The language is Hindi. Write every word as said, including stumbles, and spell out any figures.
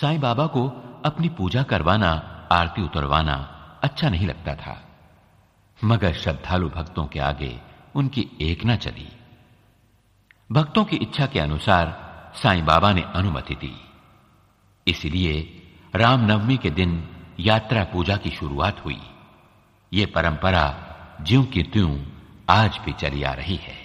साईं बाबा को अपनी पूजा करवाना, आरती उतरवाना अच्छा नहीं लगता था, मगर श्रद्धालु भक्तों के आगे उनकी एक न चली। भक्तों की इच्छा के अनुसार साईं बाबा ने अनुमति दी। इसलिए रामनवमी के दिन यात्रा पूजा की शुरुआत हुई। ये परंपरा ज्यों की त्यों आज भी चली आ रही है।